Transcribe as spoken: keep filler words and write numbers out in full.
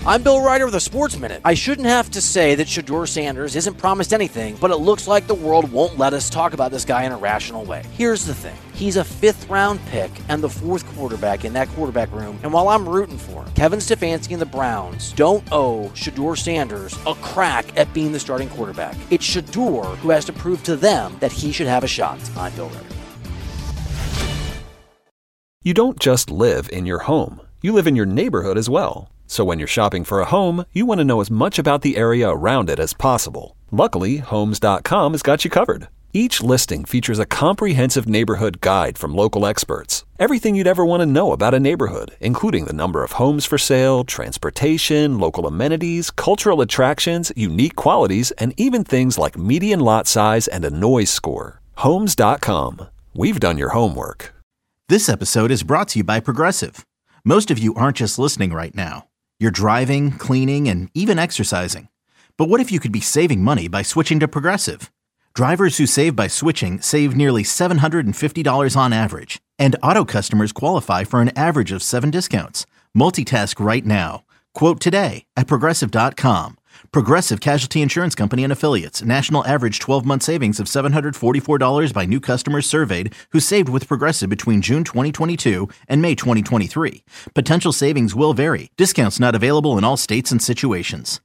I'm Bill Ryder with a Sports Minute. I shouldn't have to say that Shedeur Sanders isn't promised anything, but it looks like the world won't let us talk about this guy in a rational way. Here's the thing. He's a fifth-round pick and the fourth quarterback in that quarterback room, and while I'm rooting for him, Kevin Stefanski and the Browns don't owe Shedeur Sanders a crack at being the starting quarterback. It's Shedeur who has to prove to them that he should have a shot. I'm Bill Ryder. You don't just live in your home. You live in your neighborhood as well. So when you're shopping for a home, you want to know as much about the area around it as possible. Luckily, Homes dot com has got you covered. Each listing features a comprehensive neighborhood guide from local experts. Everything you'd ever want to know about a neighborhood, including the number of homes for sale, transportation, local amenities, cultural attractions, unique qualities, and even things like median lot size and a noise score. Homes dot com. We've done your homework. This episode is brought to you by Progressive. Most of you aren't just listening right now. You're driving, cleaning, and even exercising. But what if you could be saving money by switching to Progressive? Drivers who save by switching save nearly seven hundred fifty dollars on average. And auto customers qualify for an average of seven discounts. Multitask right now. Quote today at Progressive dot com. Progressive Casualty Insurance Company and Affiliates. National average twelve-month savings of seven hundred forty-four dollars by new customers surveyed who saved with Progressive between June twenty twenty-two and May twenty twenty-three. Potential savings will vary. Discounts not available in all states and situations.